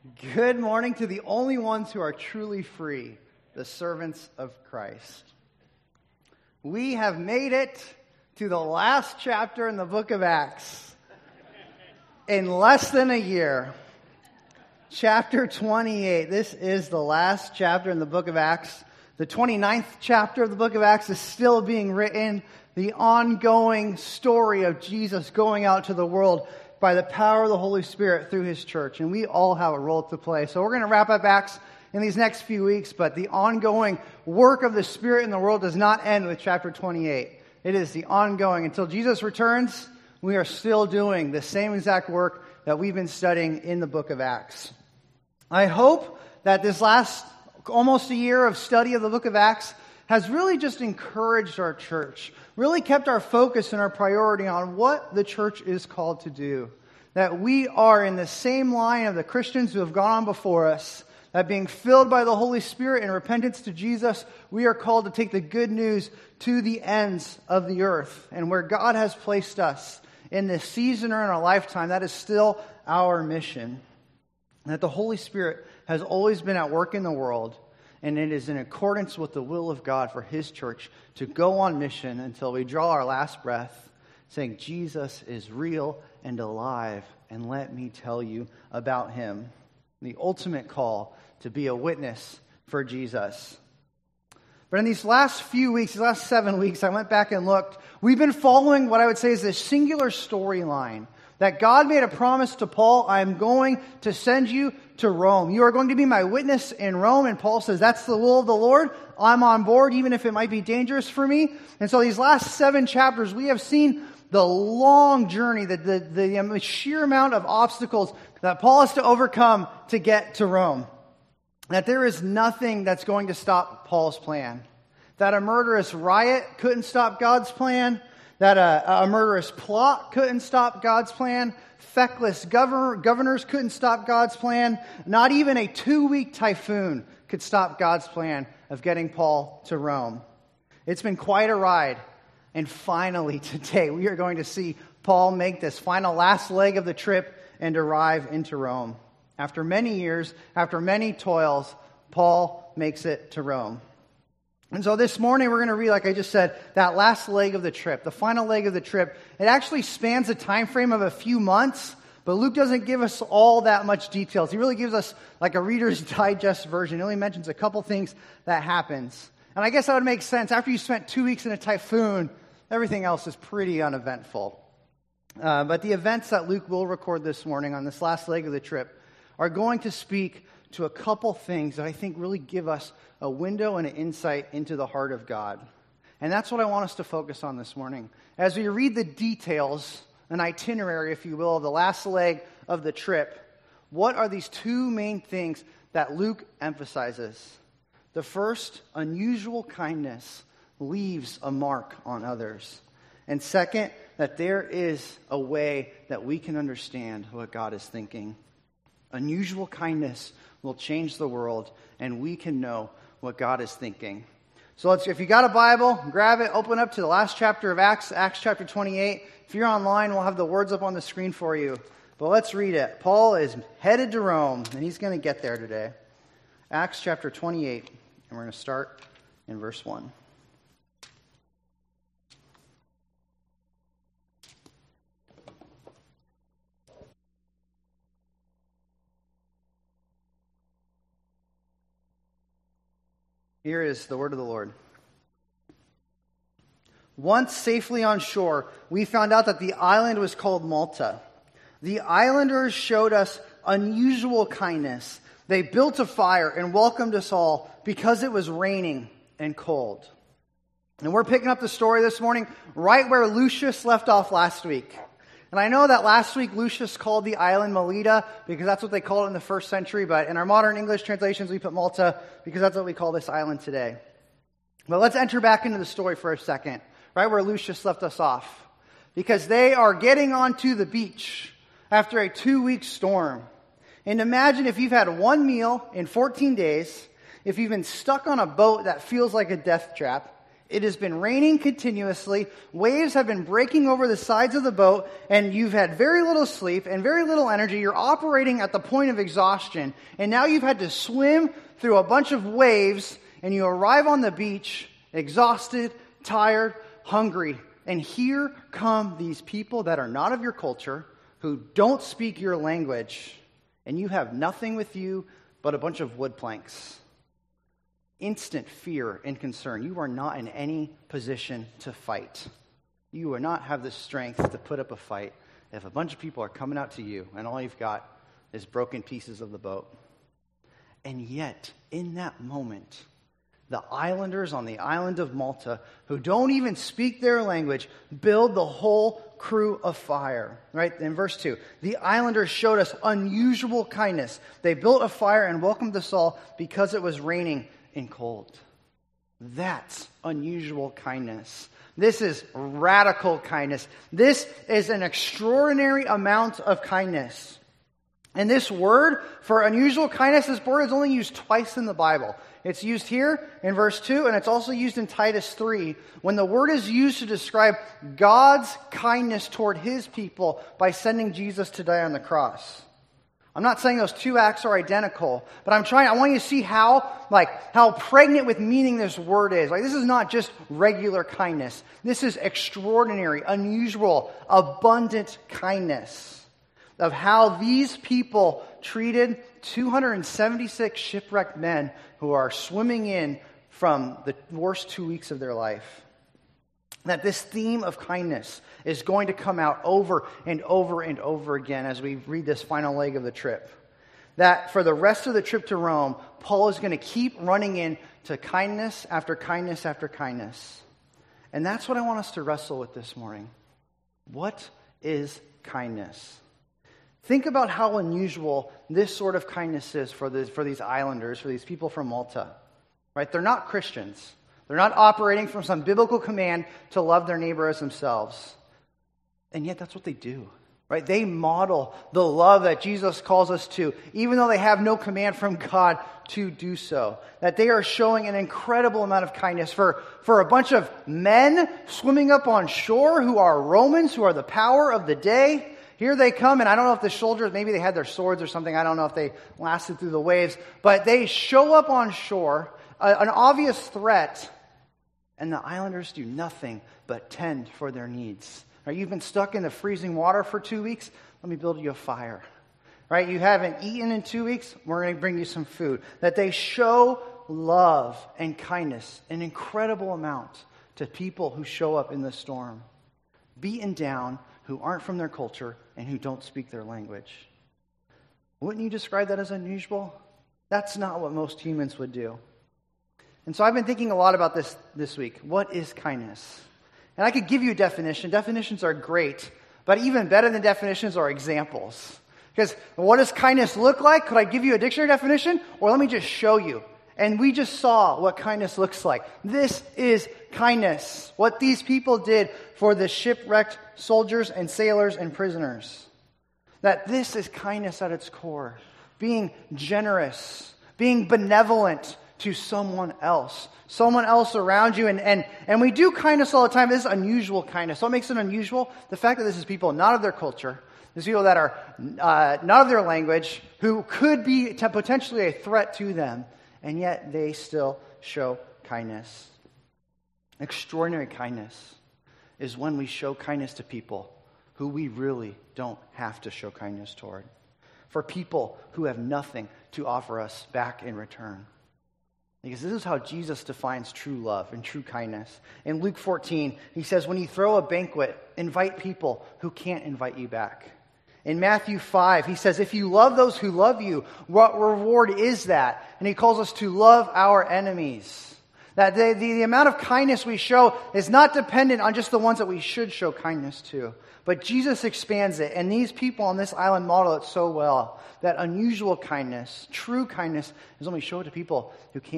Good morning to the only ones who are truly free, the servants of Christ. We have made it to the last chapter in the book of Acts in less than a year. Chapter 28. This is the last chapter in the book of Acts. The 29th chapter of the book of Acts is still being written. The ongoing story of Jesus going out to the world by the power of the Holy Spirit through His church. And we all have a role to play. So we're going to wrap up Acts in these next few weeks, but the ongoing work of the Spirit in the world does not end with chapter 28. It is the ongoing. Until Jesus returns, we are still doing the same exact work that we've been studying in the book of Acts. I hope that this last almost a year of study of the book of Acts has really just encouraged our church, really kept our focus and our priority on what the church is called to do. That we are in the same line of the Christians who have gone on before us, that being filled by the Holy Spirit in repentance to Jesus, we are called to take the good news to the ends of the earth. And where God has placed us in this season or in our lifetime, that is still our mission. That the Holy Spirit has always been at work in the world, and it is in accordance with the will of God for His church to go on mission until we draw our last breath, saying, Jesus is real and alive, and let me tell you about Him. The ultimate call to be a witness for Jesus. But in these last few weeks, these last 7 weeks, I went back and looked. We've been following what I would say is this singular storyline. That God made a promise to Paul, I am going to send you to Rome. You are going to be my witness in Rome. And Paul says, that's the will of the Lord. I'm on board, even if it might be dangerous for me. And so these last 7 chapters, we have seen the long journey, the sheer amount of obstacles that Paul has to overcome to get to Rome. That there is nothing that's going to stop Paul's plan. That a murderous riot couldn't stop God's plan. That a murderous plot couldn't stop God's plan. Feckless governors couldn't stop God's plan. Not even a 2-week typhoon could stop God's plan of getting Paul to Rome. It's been quite a ride. And finally today we are going to see Paul make this final last leg of the trip and arrive into Rome. After many years, after many toils, Paul makes it to Rome. And so this morning we're going to read, like I just said, that last leg of the trip, the final leg of the trip. It actually spans a time frame of a few months, but Luke doesn't give us all that much details. He really gives us like a Reader's Digest version. He only mentions a couple things that happens. And I guess that would make sense. After you spent 2 weeks in a typhoon, everything else is pretty uneventful. But the events that Luke will record this morning on this last leg of the trip are going to speak to a couple things that I think really give us a window and an insight into the heart of God. And that's what I want us to focus on this morning. As we read the details, an itinerary, if you will, of the last leg of the trip, what are these 2 main things that Luke emphasizes? The first, unusual kindness leaves a mark on others. And second, that there is a way that we can understand what God is thinking. Unusual kindness will change the world, and we can know what God is thinking. So if you got a Bible, grab it, open up to the last chapter of Acts, Acts chapter 28. If you're online, we'll have the words up on the screen for you. But let's read it. Paul is headed to Rome, and he's going to get there today. Acts chapter 28, and we're going to start in verse 1. Here is the word of the Lord. Once safely on shore, we found out that the island was called Malta. The islanders showed us unusual kindness. They built a fire and welcomed us all because it was raining and cold. And we're picking up the story this morning right where Lucius left off last week. And I know that last week Lucius called the island Melita because that's what they called it in the first century, but in our modern English translations we put Malta because that's what we call this island today. But let's enter back into the story for a second, right where Lucius left us off. Because they are getting onto the beach after a 2-week storm. And imagine if you've had one meal in 14 days, if you've been stuck on a boat that feels like a death trap, It has been raining continuously. Waves have been breaking over the sides of the boat, and you've had very little sleep and very little energy. You're operating at the point of exhaustion, and now you've had to swim through a bunch of waves, and you arrive on the beach exhausted, tired, hungry. And here come these people that are not of your culture, who don't speak your language, and you have nothing with you but a bunch of wood planks. Instant fear and concern. You are not in any position to fight. You will not have the strength to put up a fight if a bunch of people are coming out to you and all you've got is broken pieces of the boat. And yet, in that moment, the islanders on the island of Malta, who don't even speak their language, build the whole crew a fire. Right? In verse 2, the islanders showed us unusual kindness. They built a fire and welcomed us all because it was raining and cold. That's unusual kindness. This is radical kindness. This is an extraordinary amount of kindness. And this word for unusual kindness, this word is only used twice in the Bible. It's used here in verse 2, and it's also used in Titus 3, when the word is used to describe God's kindness toward his people by sending Jesus to die on the cross. I'm not saying those two acts are identical, but I want you to see how pregnant with meaning this word is. This is not just regular kindness. This is extraordinary, unusual, abundant kindness of how these people treated 276 shipwrecked men who are swimming in from the worst 2 weeks of their life. That this theme of kindness is going to come out over and over and over again as we read this final leg of the trip. That for the rest of the trip to Rome, Paul is going to keep running into kindness after kindness after kindness. And that's what I want us to wrestle with this morning. What is kindness? Think about how unusual this sort of kindness is for these islanders, for these people from Malta. Right? They're not Christians. They're not operating from some biblical command to love their neighbor as themselves. And yet that's what they do. Right? They model the love that Jesus calls us to, even though they have no command from God to do so. That they are showing an incredible amount of kindness for a bunch of men swimming up on shore who are Romans, who are the power of the day. Here they come, and I don't know if the soldiers, maybe they had their swords or something. I don't know if they lasted through the waves. But they show up on shore, an obvious threat, and the islanders do nothing but tend for their needs. Right? You've been stuck in the freezing water for 2 weeks. Let me build you a fire. Right? You haven't eaten in 2 weeks. We're going to bring you some food. That they show love and kindness, an incredible amount, to people who show up in the storm. Beaten down, who aren't from their culture, and who don't speak their language. Wouldn't you describe that as unusual? That's not what most humans would do. And so I've been thinking a lot about this week. What is kindness? And I could give you a definition. Definitions are great, but even better than definitions are examples. Because what does kindness look like? Could I give you a dictionary definition? Or let me just show you. And we just saw what kindness looks like. This is kindness. What these people did for the shipwrecked soldiers and sailors and prisoners. That this is kindness at its core. Being generous. Being benevolent to someone else around you. And we do kindness all the time. This is unusual kindness. What makes it unusual? The fact that this is people not of their culture. These people that are not of their language, who could be potentially a threat to them, and yet they still show kindness. Extraordinary kindness is when we show kindness to people who we really don't have to show kindness toward. For people who have nothing to offer us back in return. Because this is how Jesus defines true love and true kindness. In Luke 14, he says, when you throw a banquet, invite people who can't invite you back. In Matthew 5, he says, if you love those who love you, what reward is that? And he calls us to love our enemies. That the amount of kindness we show is not dependent on just the ones that we should show kindness to. But Jesus expands it, and these people on this island model it so well. That unusual kindness, true kindness, is when we show it to people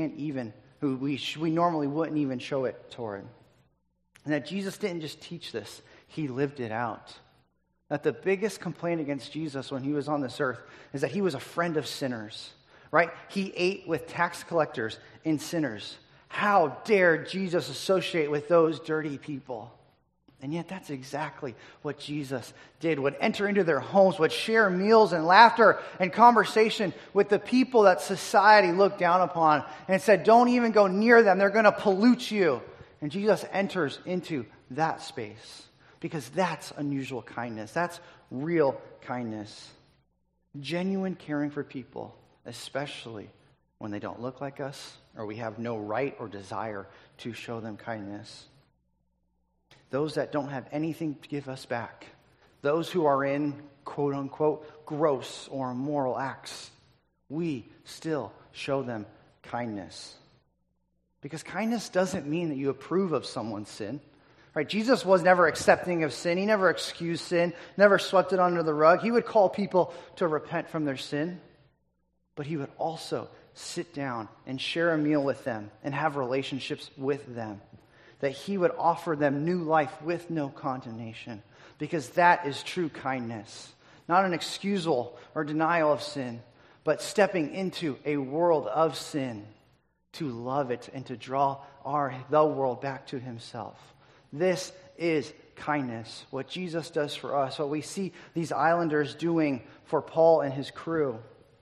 who we normally wouldn't even show it toward. And that Jesus didn't just teach this, he lived it out. That the biggest complaint against Jesus when he was on this earth is that he was a friend of sinners. Right? He ate with tax collectors and sinners. How dare Jesus associate with those dirty people? And yet that's exactly what Jesus did. Would enter into their homes, would share meals and laughter and conversation with the people that society looked down upon and said, don't even go near them. They're going to pollute you. And Jesus enters into that space because that's unusual kindness. That's real kindness. Genuine caring for people, especially when they don't look like us or we have no right or desire to show them kindness. Those that don't have anything to give us back. Those who are in, quote unquote, gross or immoral acts. We still show them kindness. Because kindness doesn't mean that you approve of someone's sin. Right? Jesus was never accepting of sin. He never excused sin, never swept it under the rug. He would call people to repent from their sin. But he would also sit down and share a meal with them and have relationships with them. That he would offer them new life with no condemnation. Because that is true kindness. Not an excusal or denial of sin, but stepping into a world of sin to love it and to draw the world back to himself. This is kindness, what Jesus does for us, what we see these islanders doing for Paul and his crew.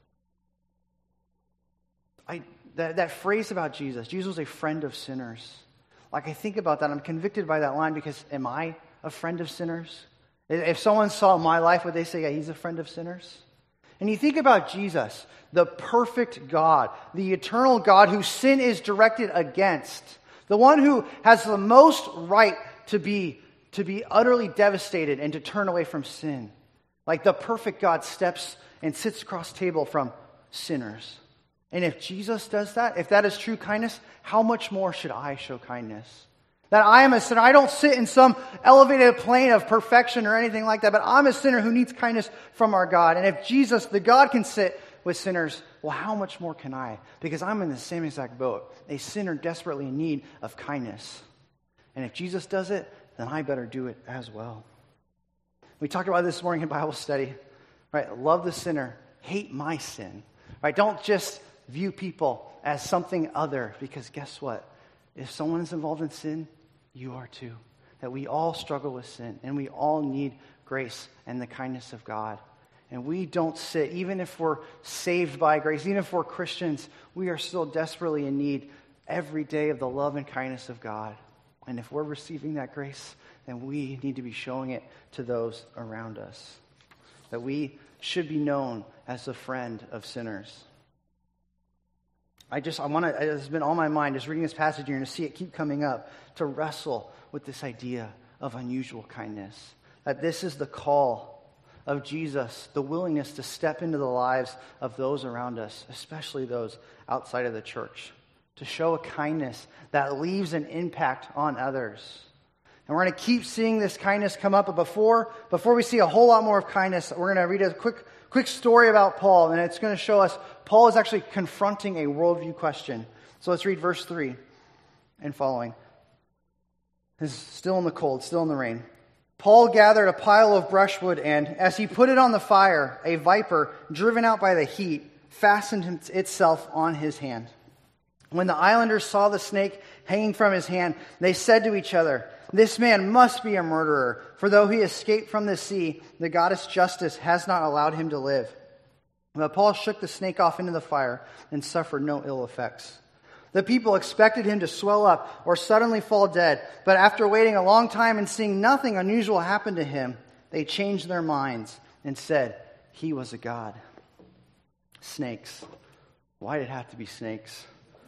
That phrase about Jesus was a friend of sinners. Like I think about that, I'm convicted by that line because am I a friend of sinners? If someone saw my life, would they say, yeah, he's a friend of sinners? And you think about Jesus, the perfect God, the eternal God whose sin is directed against, the one who has the most right to be utterly devastated and to turn away from sin. Like the perfect God steps and sits across the table from sinners. And if Jesus does that, if that is true kindness, how much more should I show kindness? That I am a sinner. I don't sit in some elevated plane of perfection or anything like that, but I'm a sinner who needs kindness from our God. And if Jesus, the God, can sit with sinners, well, how much more can I? Because I'm in the same exact boat, a sinner desperately in need of kindness. And if Jesus does it, then I better do it as well. We talked about this morning in Bible study, right? Love the sinner, hate my sin, right? Don't just view people as something other, because guess what? If someone is involved in sin, you are too. That we all struggle with sin, and we all need grace and the kindness of God. And we don't sit, even if we're saved by grace, even if we're Christians, we are still desperately in need every day of the love and kindness of God. And if we're receiving that grace, then we need to be showing it to those around us. That we should be known as the friend of sinners. It's been on my mind, just reading this passage, you're going to see it keep coming up, to wrestle with this idea of unusual kindness. That this is the call of Jesus, the willingness to step into the lives of those around us, especially those outside of the church, to show a kindness that leaves an impact on others. And we're going to keep seeing this kindness come up, but before we see a whole lot more of kindness, we're going to read a quick story about Paul, and it's going to show us Paul is actually confronting a worldview question. So let's read verse 3 and following. It's still in the cold, still in the rain. Paul gathered a pile of brushwood, and as he put it on the fire, a viper, driven out by the heat, fastened itself on his hand. When the islanders saw the snake hanging from his hand, they said to each other, "This man must be a murderer, for though he escaped from the sea, the goddess Justice has not allowed him to live." But Paul shook the snake off into the fire and suffered no ill effects. The people expected him to swell up or suddenly fall dead, but after waiting a long time and seeing nothing unusual happen to him, they changed their minds and said he was a god. Snakes. Why did it have to be snakes?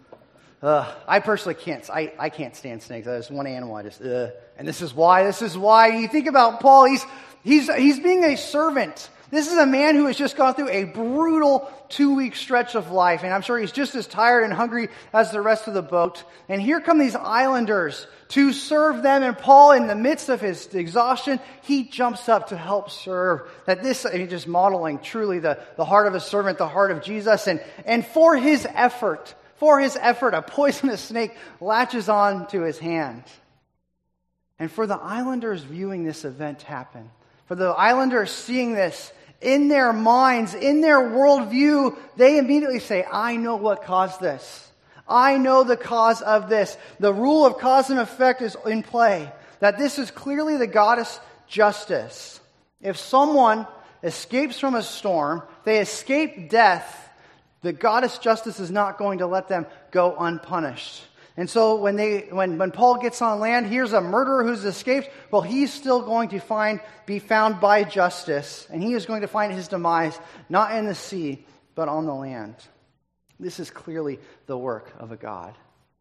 I personally can't. I can't stand snakes. There's one animal I just. And this is why. You think about Paul. He's being a servant. This is a man who has just gone through a brutal 2-week stretch of life, and I'm sure he's just as tired and hungry as the rest of the boat. And here come these islanders to serve them, and Paul, in the midst of his exhaustion, he jumps up to help serve. Just modeling truly the heart of a servant, the heart of Jesus, and for his effort, a poisonous snake latches on to his hand. And for the islanders viewing this event happen, for the islanders seeing this in their minds, in their worldview, they immediately say, I know what caused this. I know the cause of this. The rule of cause and effect is in play. That this is clearly the goddess justice. If someone escapes from a storm, they escape death, the goddess justice is not going to let them go unpunished. And so when Paul gets on land, here's a murderer who's escaped. Well, he's still going to be found by justice, and he is going to find his demise not in the sea, but on the land. This is clearly the work of a God.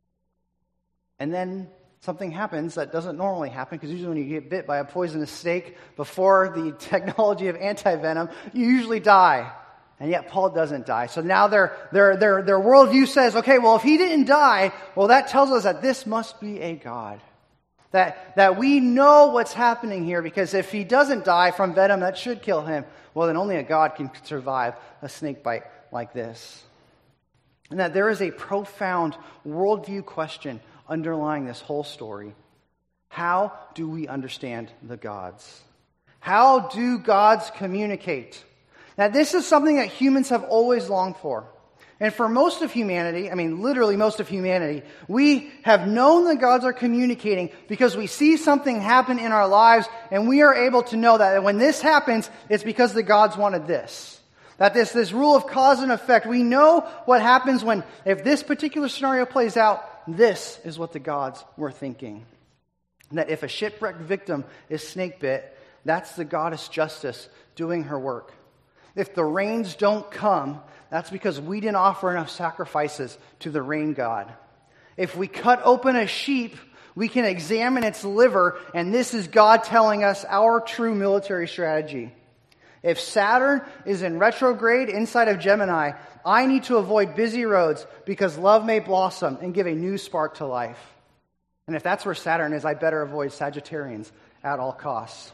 And then something happens that doesn't normally happen, because usually when you get bit by a poisonous snake before the technology of antivenom, you usually die. And yet Paul doesn't die. So now their worldview says, okay, well, if he didn't die, well, that tells us that this must be a God. That we know what's happening here, because if he doesn't die from venom that should kill him, well, then only a God can survive a snake bite like this. And that there is a profound worldview question underlying this whole story. How do we understand the gods? How do gods communicate? Now, this is something that humans have always longed for. And for most of humanity, literally most of humanity, we have known that gods are communicating because we see something happen in our lives, and we are able to know that when this happens, it's because the gods wanted this. That this rule of cause and effect, we know what happens if this particular scenario plays out, this is what the gods were thinking. And that if a shipwrecked victim is snake bit, that's the goddess justice doing her work. If the rains don't come, that's because we didn't offer enough sacrifices to the rain god. If we cut open a sheep, we can examine its liver, and this is God telling us our true military strategy. If Saturn is in retrograde inside of Gemini, I need to avoid busy roads because love may blossom and give a new spark to life. And if that's where Saturn is, I better avoid Sagittarians at all costs.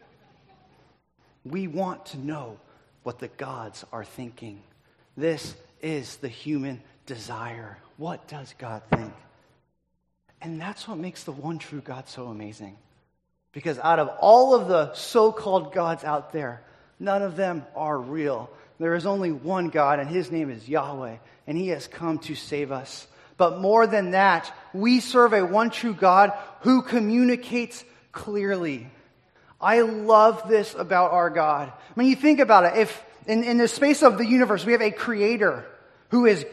We want to know what the gods are thinking. This is the human desire. What does God think? And that's what makes the one true God so amazing. Because out of all of the so-called gods out there, none of them are real. There is only one God, and his name is Yahweh, and he has come to save us. But more than that, we serve a one true God who communicates clearly. I love this about our God. When you think about it, if in the space of the universe we have a creator who is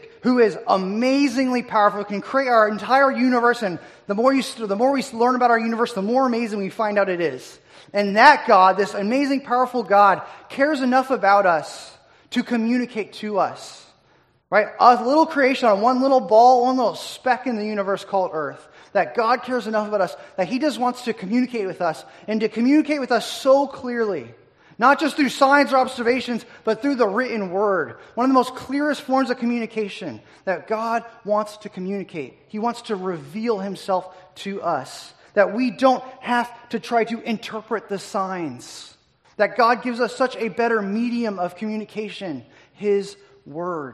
amazingly powerful, can create our entire universe, and the more we learn about our universe, the more amazing we find out it is. And that God, this amazing, powerful God, cares enough about us to communicate to us. Right? A little creation on one little ball, one little speck in the universe called Earth. That God cares enough about us that he just wants to communicate with us, and to communicate with us so clearly. Not just through signs or observations, but through the written word. One of the most clearest forms of communication that God wants to communicate. He wants to reveal himself to us. That we don't have to try to interpret the signs. That God gives us such a better medium of communication, his word.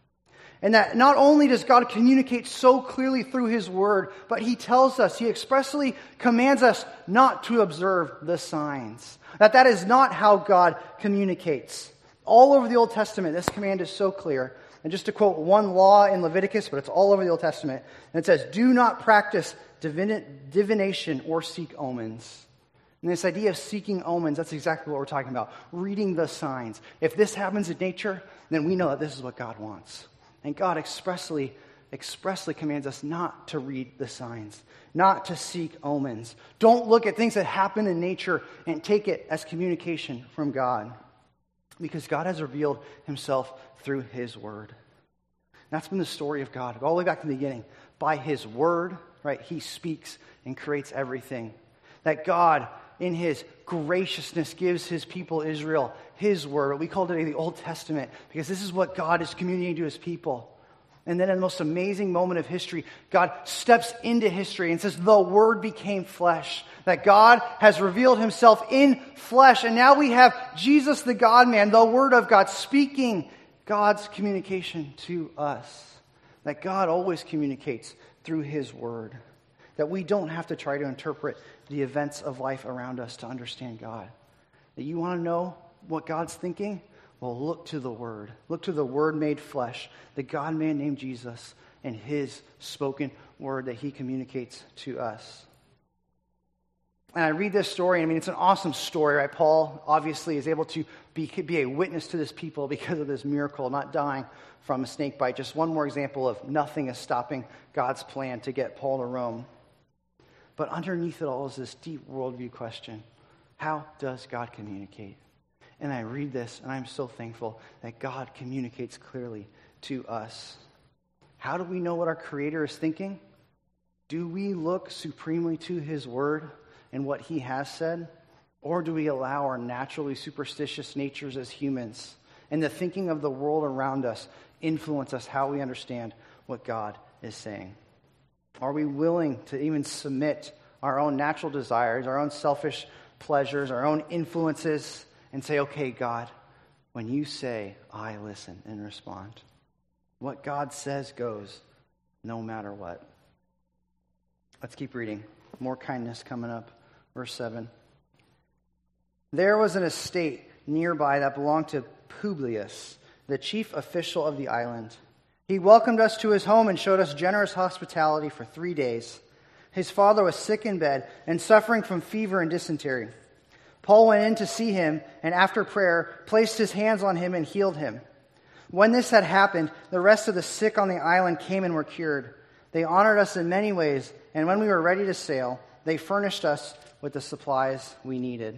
And that not only does God communicate so clearly through his word, but he tells us, he expressly commands us not to observe the signs. That is not how God communicates. All over the Old Testament, this command is so clear. And just to quote one law in Leviticus, but it's all over the Old Testament, and it says, do not practice divination or seek omens. And this idea of seeking omens, that's exactly what we're talking about. Reading the signs. If this happens in nature, then we know that this is what God wants. And God expressly commands us not to read the signs, not to seek omens. Don't look at things that happen in nature and take it as communication from God. Because God has revealed himself through his word. That's been the story of God, all the way back to the beginning. By his word, right, he speaks and creates everything. That God, in his graciousness, gives his people Israel his word. We call it the Old Testament, because this is what God is communicating to his people. And then in the most amazing moment of history, God steps into history and says, the word became flesh. That God has revealed himself in flesh. And now we have Jesus, the God-man, the word of God, speaking God's communication to us. That God always communicates through his word. That we don't have to try to interpret the events of life around us to understand God. That you want to know what God's thinking? Well, look to the Word. Look to the Word made flesh, the God-man named Jesus, in his spoken word that he communicates to us. And I read this story, and I mean, it's an awesome story, right? Paul obviously is able to be a witness to this people because of this miracle, not dying from a snake bite. Just one more example of nothing is stopping God's plan to get Paul to Rome. But underneath it all is this deep worldview question. How does God communicate? And I read this, and I'm so thankful that God communicates clearly to us. How do we know what our Creator is thinking? Do we look supremely to his word and what he has said? Or do we allow our naturally superstitious natures as humans and the thinking of the world around us influence us how we understand what God is saying? Are we willing to even submit our own natural desires, our own selfish pleasures, our own influences, and say, okay, God, when you say, I listen and respond. What God says goes, no matter what. Let's keep reading. More kindness coming up. Verse 7. There was an estate nearby that belonged to Publius, the chief official of the island. He welcomed us to his home and showed us generous hospitality for 3 days. His father was sick in bed and suffering from fever and dysentery. Paul went in to see him and after prayer placed his hands on him and healed him. When this had happened, the rest of the sick on the island came and were cured. They honored us in many ways, and when we were ready to sail, they furnished us with the supplies we needed.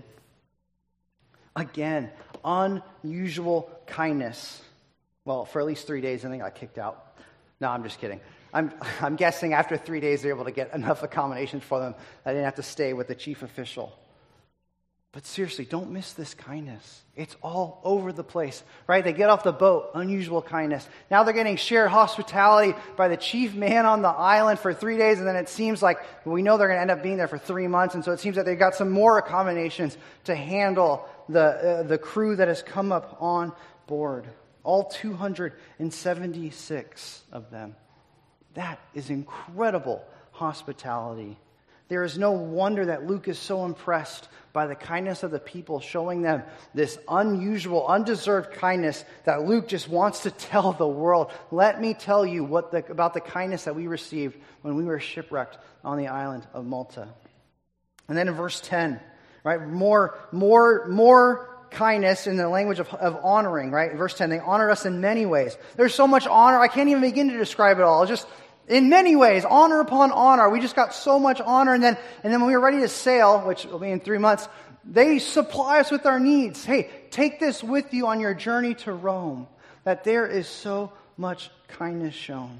Again, unusual kindness. Well, for at least 3 days, and then got kicked out. No, I'm just kidding. I'm guessing after 3 days, they're able to get enough accommodations for them that they didn't have to stay with the chief official. But seriously, don't miss this kindness. It's all over the place, right? They get off the boat, unusual kindness. Now they're getting shared hospitality by the chief man on the island for 3 days, and then it seems like we know they're going to end up being there for 3 months, and so it seems that they've got some more accommodations to handle the crew that has come up on board. All 276 of them. That is incredible hospitality. There is no wonder that Luke is so impressed by the kindness of the people, showing them this unusual, undeserved kindness that Luke just wants to tell the world. Let me tell you about the kindness that we received when we were shipwrecked on the island of Malta. And then in verse 10, right, more kindness in the language of honoring, right? Verse 10, they honored us in many ways. There's so much honor, I can't even begin to describe it all. It's just in many ways, honor upon honor. We just got so much honor. And then when we were ready to sail, which will be in 3 months, they supply us with our needs. Hey, take this with you on your journey to Rome. That there is so much kindness shown.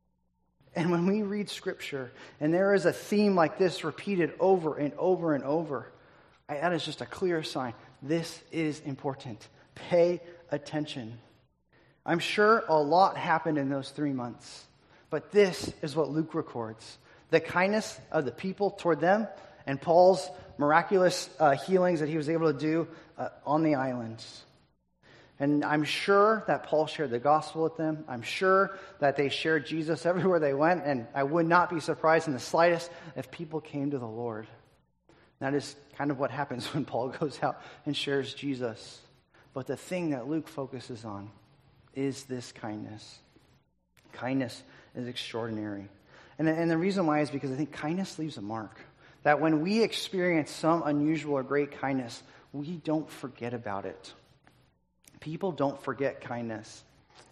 And when we read Scripture, and there is a theme like this repeated over and over and over, that is just a clear sign. This is important. Pay attention. I'm sure a lot happened in those 3 months. But this is what Luke records. The kindness of the people toward them and Paul's miraculous healings that he was able to do on the islands. And I'm sure that Paul shared the gospel with them. I'm sure that they shared Jesus everywhere they went. And I would not be surprised in the slightest if people came to the Lord. That is kind of what happens when Paul goes out and shares Jesus. But the thing that Luke focuses on is this kindness. Kindness is extraordinary. And the reason why is because I think kindness leaves a mark. That when we experience some unusual or great kindness, we don't forget about it. People don't forget kindness.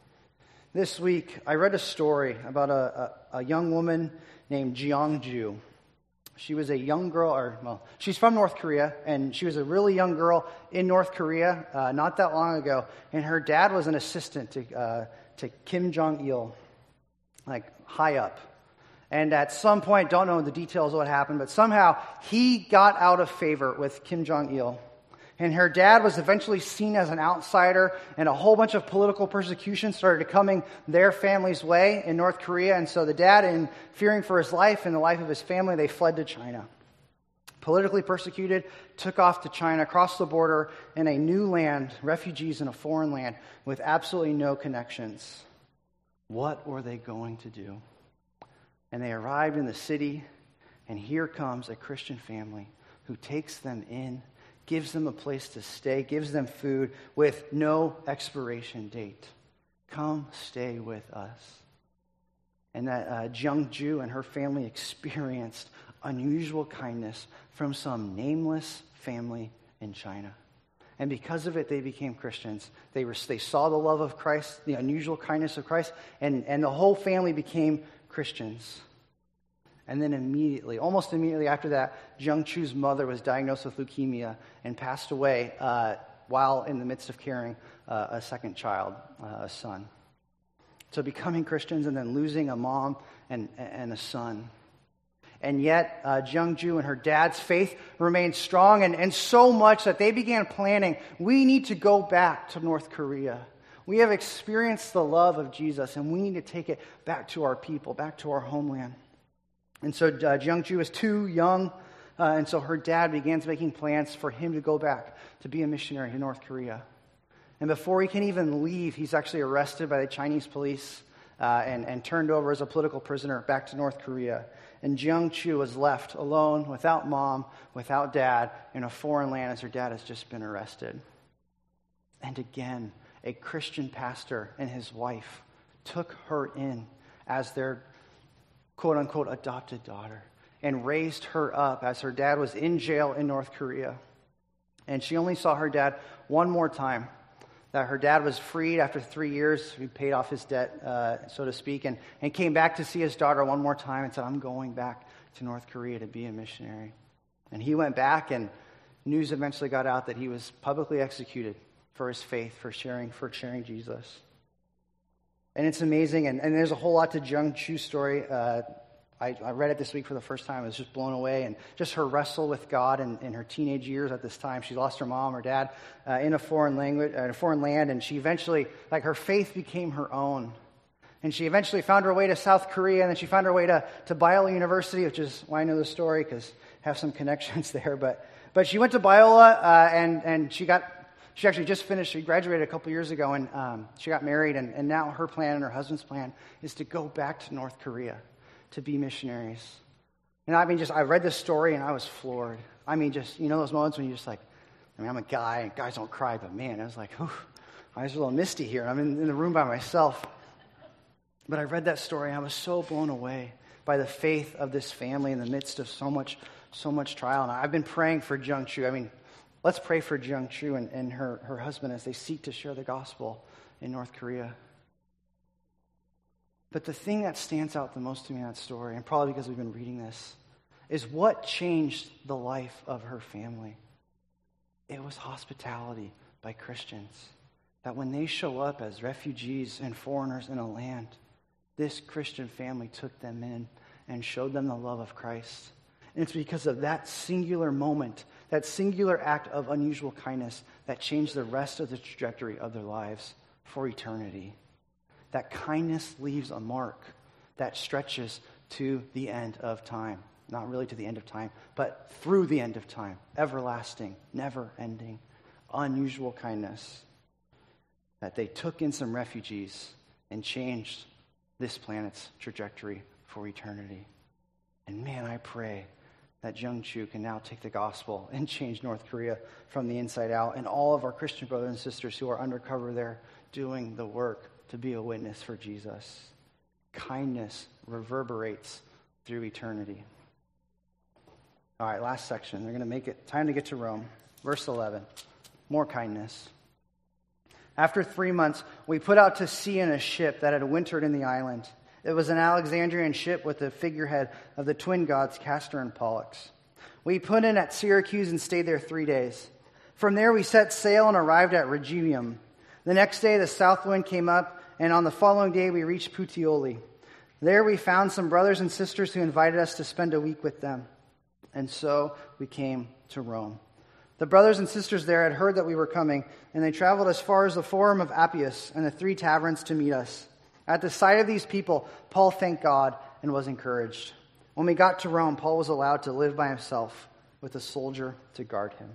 This week, I read a story about a young woman named Jeongju. She was a young girl, she's from North Korea, and she was a really young girl in North Korea not that long ago. And her dad was an assistant to Kim Jong-il, like high up. And at some point, don't know the details of what happened, but somehow he got out of favor with Kim Jong-il. And her dad was eventually seen as an outsider, and a whole bunch of political persecution started coming their family's way in North Korea. And so the dad, in fearing for his life and the life of his family, they fled to China. Politically persecuted, took off to China, crossed the border in a new land, refugees in a foreign land with absolutely no connections. What were they going to do? And they arrived in the city, and here comes a Christian family who takes them in, gives them a place to stay, gives them food with no expiration date. Come stay with us. and that Jiang Ju and her family experienced unusual kindness from some nameless family in China. And because of it, they became Christians. They saw the love of Christ, the unusual kindness of Christ, and the whole family became Christians. And then almost immediately after that, Jiang Chu's mother was diagnosed with leukemia and passed away while in the midst of carrying a second child, a son. So becoming Christians and then losing a mom and a son. And yet, Jiang Ju and her dad's faith remained strong, and so much that they began planning, we need to go back to North Korea. We have experienced the love of Jesus, and we need to take it back to our people, back to our homeland. And so Jiang Ju was too young, and so her dad begins making plans for him to go back to be a missionary to North Korea. And before he can even leave, he's actually arrested by the Chinese police and turned over as a political prisoner back to North Korea. And Jiang Chu was left alone, without mom, without dad, in a foreign land as her dad has just been arrested. And again, a Christian pastor and his wife took her in as their quote-unquote adopted daughter and raised her up as her dad was in jail in North Korea. And she only saw her dad one more time. That her dad was freed after 3 years. He paid off his debt, so to speak, and came back to see his daughter one more time and said, I'm going back to North Korea to be a missionary. And he went back, and news eventually got out that he was publicly executed for his faith, for sharing Jesus. And it's amazing, and there's a whole lot to Jiang Chu's story. I read it this week for the first time. I was just blown away. And just her wrestle with God in her teenage years at this time. She lost her mom, her dad in a foreign land. And she eventually, her faith became her own. And she eventually found her way to South Korea. And then she found her way to Biola University, which is why I know the story, because I have some connections there. But she went to Biola, and she actually just finished. She graduated a couple years ago, and she got married. And now her plan and her husband's plan is to go back to North Korea to be missionaries. And I read this story and I was floored. Those moments when you're just like, I'm a guy and guys don't cry, but man, I was like, my eyes are a little misty here. I'm in the room by myself. But I read that story and I was so blown away by the faith of this family in the midst of so much trial. And I've been praying for Jiang Chu. Let's pray for Jiang Chu and her husband as they seek to share the gospel in North Korea. But the thing that stands out the most to me in that story, and probably because we've been reading this, is what changed the life of her family. It was hospitality by Christians. That when they show up as refugees and foreigners in a land, this Christian family took them in and showed them the love of Christ. And it's because of that singular moment, that singular act of unusual kindness that changed the rest of the trajectory of their lives for eternity. That kindness leaves a mark that stretches to the end of time. Not really to the end of time, but through the end of time. Everlasting, never-ending, unusual kindness. That they took in some refugees and changed this planet's trajectory for eternity. And man, I pray that Jiang Chu can now take the gospel and change North Korea from the inside out. And all of our Christian brothers and sisters who are undercover there doing the work to be a witness for Jesus. Kindness reverberates through eternity. All right, last section. They're going to make it time to get to Rome. Verse 11. More kindness. After 3 months, we put out to sea in a ship that had wintered in the island. It was an Alexandrian ship with the figurehead of the twin gods Castor and Pollux. We put in at Syracuse and stayed there 3 days. From there we set sail and arrived at Rhegium. The next day the south wind came up, and on the following day we reached Puteoli. There we found some brothers and sisters who invited us to spend a week with them. And so we came to Rome. The brothers and sisters there had heard that we were coming, and they traveled as far as the Forum of Appius and the 3 taverns to meet us. At the sight of these people, Paul thanked God and was encouraged. When we got to Rome, Paul was allowed to live by himself with a soldier to guard him.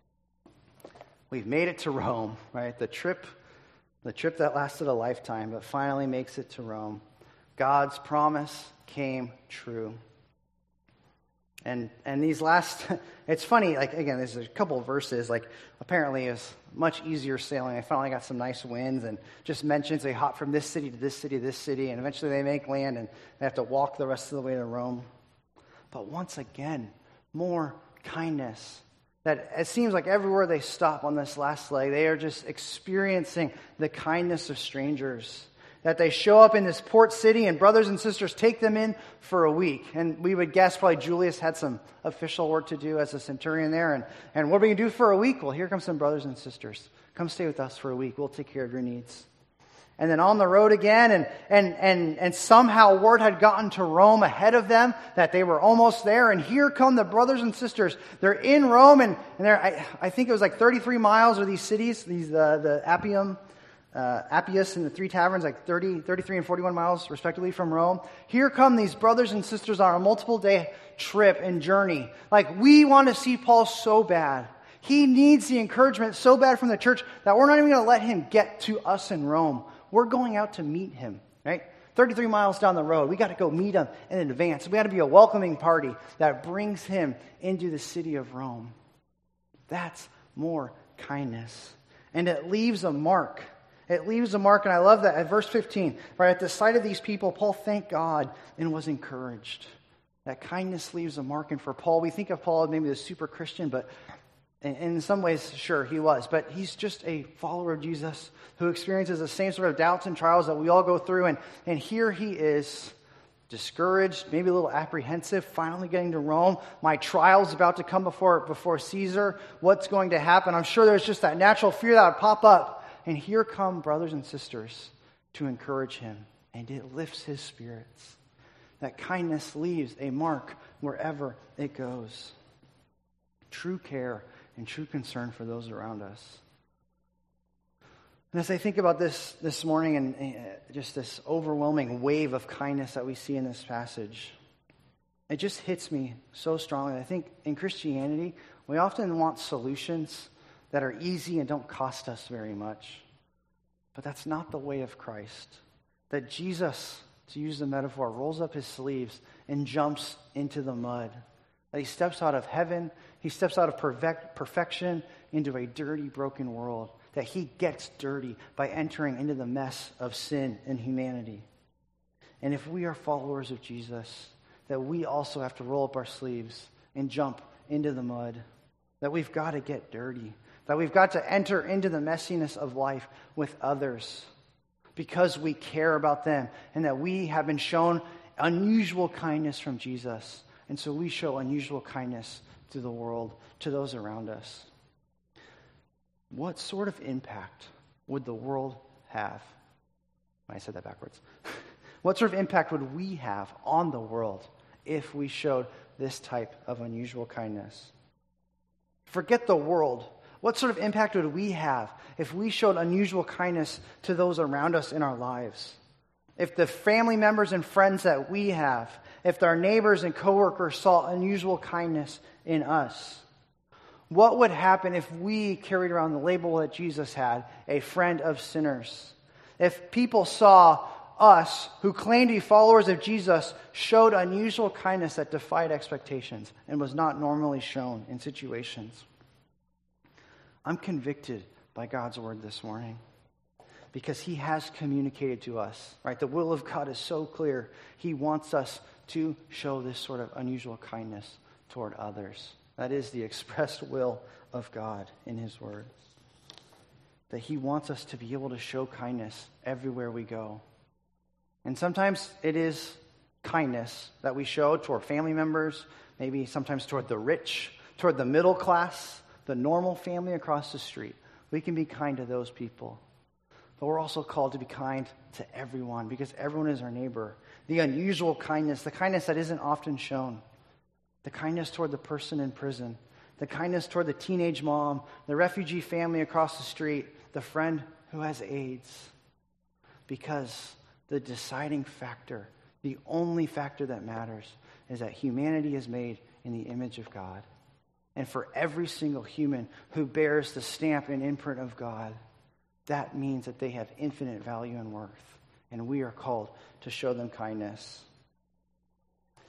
We've made it to Rome, right? The trip that lasted a lifetime, but finally makes it to Rome. God's promise came true. And these last, it's funny, like, again, there's a couple of verses, like, apparently it's much easier sailing. I finally got some nice winds, and just mentions they hop from this city to this city to this city, and eventually they make land, and they have to walk the rest of the way to Rome. But once again, more kindness. That it seems like everywhere they stop on this last leg, they are just experiencing the kindness of strangers. That they show up in this port city and brothers and sisters take them in for a week. And we would guess probably Julius had some official work to do as a centurion there. And what are we going to do for a week? Well, here come some brothers and sisters. Come stay with us for a week. We'll take care of your needs. And then on the road again, and somehow word had gotten to Rome ahead of them that they were almost there. And here come the brothers and sisters. They're in Rome, and they're, I think it was like 33 miles, or these cities, the Appium, Appius and the three taverns, like 33 and 41 miles respectively from Rome. Here come these brothers and sisters on a multiple day trip and journey. Like, we want to see Paul so bad. He needs the encouragement so bad from the church that we're not even going to let him get to us in Rome. We're going out to meet him, right? 33 miles down the road. We got to go meet him in advance. We got to be a welcoming party that brings him into the city of Rome. That's more kindness. And it leaves a mark. It leaves a mark, and I love that. At verse 15, right at the sight of these people, Paul thanked God and was encouraged. That kindness leaves a mark. And for Paul, we think of Paul as maybe the super Christian, but in some ways, sure, he was. But he's just a follower of Jesus who experiences the same sort of doubts and trials that we all go through. And here he is, discouraged, maybe a little apprehensive, finally getting to Rome. My trial's about to come before Caesar. What's going to happen? I'm sure there's just that natural fear that would pop up. And here come brothers and sisters to encourage him. And it lifts his spirits. That kindness leaves a mark wherever it goes. True care and true concern for those around us. And as I think about this morning and just this overwhelming wave of kindness that we see in this passage, it just hits me so strongly. I think in Christianity, we often want solutions that are easy and don't cost us very much. But that's not the way of Christ. That Jesus, to use the metaphor, rolls up his sleeves and jumps into the mud. That he steps out of heaven, he steps out of perfection into a dirty, broken world. That he gets dirty by entering into the mess of sin and humanity. And if we are followers of Jesus, that we also have to roll up our sleeves and jump into the mud. That we've got to get dirty. That we've got to enter into the messiness of life with others because we care about them and that we have been shown unusual kindness from Jesus. And so we show unusual kindness to the world, to those around us. What sort of impact would the world have? I said that backwards. What sort of impact would we have on the world if we showed this type of unusual kindness? Forget the world. What sort of impact would we have if we showed unusual kindness to those around us in our lives? If the family members and friends that we have, if our neighbors and coworkers saw unusual kindness in us? What would happen if we carried around the label that Jesus had, a friend of sinners? If people saw us, who claimed to be followers of Jesus, showed unusual kindness that defied expectations and was not normally shown in situations? I'm convicted by God's word this morning because he has communicated to us, right? The will of God is so clear. He wants us to show this sort of unusual kindness toward others. That is the expressed will of God in his word. That he wants us to be able to show kindness everywhere we go. And sometimes it is kindness that we show toward family members, maybe sometimes toward the rich, toward the middle class, the normal family across the street. We can be kind to those people. But we're also called to be kind to everyone because everyone is our neighbor. The unusual kindness, the kindness that isn't often shown. The kindness toward the person in prison. The kindness toward the teenage mom, the refugee family across the street, the friend who has AIDS. Because the deciding factor, the only factor that matters, is that humanity is made in the image of God. And for every single human who bears the stamp and imprint of God, that means that they have infinite value and worth. And we are called to show them kindness.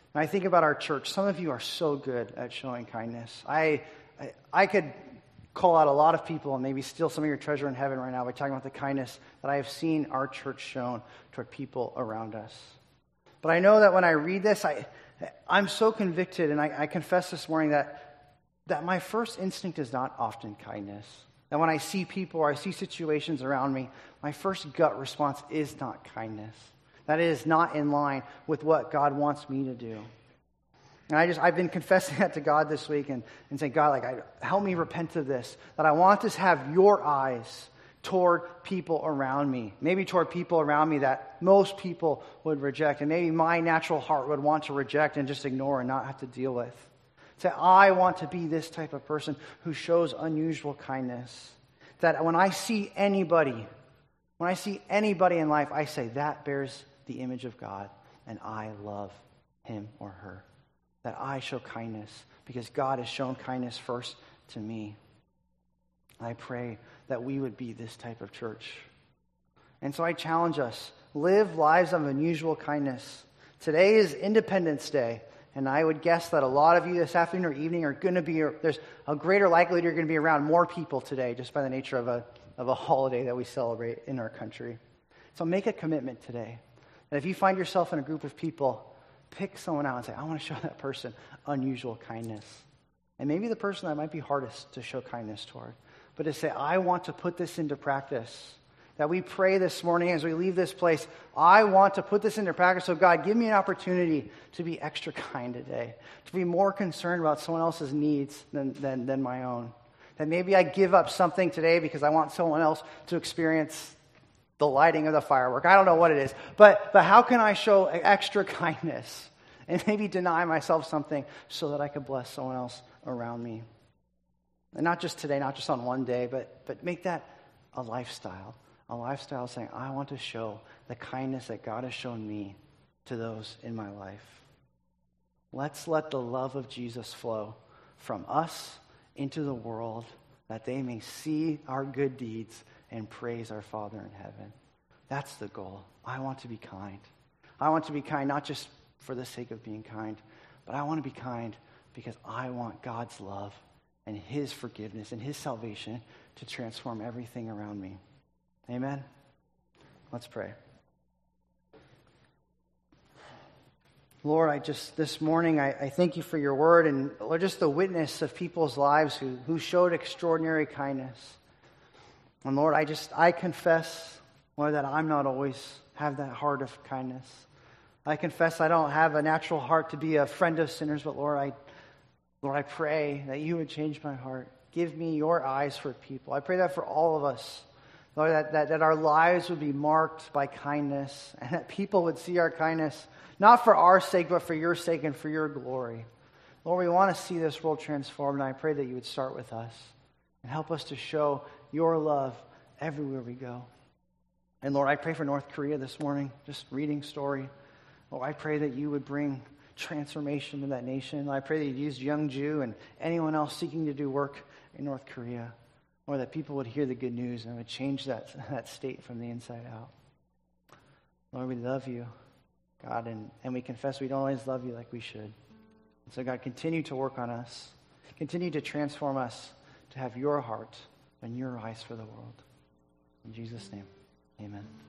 And I think about our church. Some of you are so good at showing kindness. I could call out a lot of people and maybe steal some of your treasure in heaven right now by talking about the kindness that I have seen our church shown toward people around us. But I know that when I read this, I'm so convicted, and I confess this morning that my first instinct is not often kindness. That when I see people or I see situations around me, my first gut response is not kindness. That is not in line with what God wants me to do. And I've been confessing that to God this week and saying, God, help me repent of this. That I want to have your eyes toward people around me. Maybe toward people around me that most people would reject. And maybe my natural heart would want to reject and just ignore and not have to deal with. Say, I want to be this type of person who shows unusual kindness. That when I see anybody in life, I say, that bears the image of God, and I love him or her. That I show kindness because God has shown kindness first to me. I pray that we would be this type of church. And so I challenge us, live lives of unusual kindness. Today is Independence Day. And I would guess that a lot of you this afternoon or evening are going to be, there's a greater likelihood you're going to be around more people today just by the nature of a holiday that we celebrate in our country. So make a commitment today. And if you find yourself in a group of people, pick someone out and say, I want to show that person unusual kindness. And maybe the person that might be hardest to show kindness toward. But to say, I want to put this into practice. That we pray this morning as we leave this place, I want to put this into practice. So God, give me an opportunity to be extra kind today. To be more concerned about someone else's needs than my own. That maybe I give up something today because I want someone else to experience the lighting of the firework. I don't know what it is. But how can I show extra kindness? And maybe deny myself something so that I could bless someone else around me. And not just today, not just on one day, but make that a lifestyle. A lifestyle saying, I want to show the kindness that God has shown me to those in my life. Let's let the love of Jesus flow from us into the world that they may see our good deeds and praise our Father in heaven. That's the goal. I want to be kind. I want to be kind not just for the sake of being kind, but I want to be kind because I want God's love and his forgiveness and his salvation to transform everything around me. Amen? Let's pray. Lord, this morning, I thank you for your word and Lord, just the witness of people's lives who showed extraordinary kindness. And Lord, I confess, Lord, that I'm not always have that heart of kindness. I confess I don't have a natural heart to be a friend of sinners, but Lord, I pray that you would change my heart. Give me your eyes for people. I pray that for all of us. Lord, that our lives would be marked by kindness and that people would see our kindness, not for our sake, but for your sake and for your glory. Lord, we want to see this world transformed, and I pray that you would start with us and help us to show your love everywhere we go. And Lord, I pray for North Korea this morning, just reading story. Lord, I pray that you would bring transformation to that nation. I pray that you'd use Young Jew and anyone else seeking to do work in North Korea. Or that people would hear the good news and would change that state from the inside out. Lord, we love you, God, and we confess we don't always love you like we should. And so, God, continue to work on us. Continue to transform us to have your heart and your eyes for the world. In Jesus' name, amen.